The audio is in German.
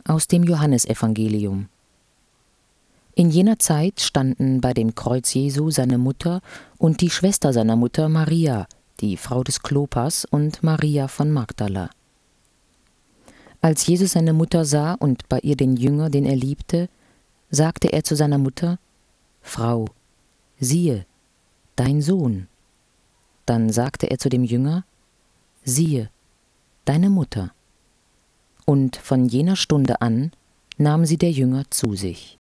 Aus dem Johannesevangelium. In jener Zeit standen bei dem Kreuz Jesu seine Mutter und die Schwester seiner Mutter Maria, die Frau des Klopas, und Maria von Magdala. Als Jesus seine Mutter sah und bei ihr den Jünger, den er liebte, sagte er zu seiner Mutter: »Frau, siehe, dein Sohn.« Dann sagte er zu dem Jünger: »Siehe, deine Mutter.« Und von jener Stunde an nahm sie der Jünger zu sich.